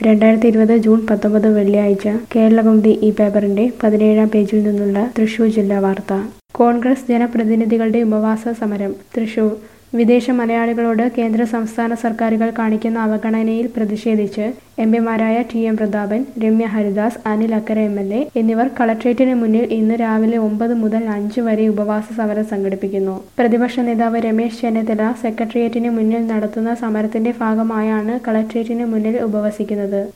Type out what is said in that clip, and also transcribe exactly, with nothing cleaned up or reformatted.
രണ്ടായിരത്തി ഇരുപത് ജൂൺ പത്തൊമ്പത് വെള്ളിയാഴ്ച കേരളകൗമുദി ഈ പേപ്പറിന്റെ പതിനേഴാം പേജിൽ നിന്നുള്ള തൃശൂർ ജില്ലാ വാർത്ത. കോൺഗ്രസ് ജനപ്രതിനിധികളുടെ ഉപവാസ സമരം. തൃശൂർ വിദേശ മലയാളികളോട് കേന്ദ്ര സംസ്ഥാന സർക്കാരുകൾ കാണിക്കുന്ന അവഗണനയിൽ പ്രതിഷേധിച്ച് എംപിമാരായ T M Prathapan, Ramya Haridas, Anil Akkara M L A എന്നിവർ കളക്ട്രേറ്റിന് മുന്നിൽ ഇന്ന് രാവിലെ ഒമ്പത് മുതൽ അഞ്ച് വരെ ഉപവാസ സമരം സംഘടിപ്പിക്കുന്നു. പ്രതിപക്ഷ നേതാവ് രമേശ് ചെന്നിത്തല സെക്രട്ടേറിയറ്റിന് മുന്നിൽ നടത്തുന്ന സമരത്തിന്റെ ഭാഗമായാണ് കളക്ട്രേറ്റിന് മുന്നിൽ ഉപവസിക്കുന്നത്.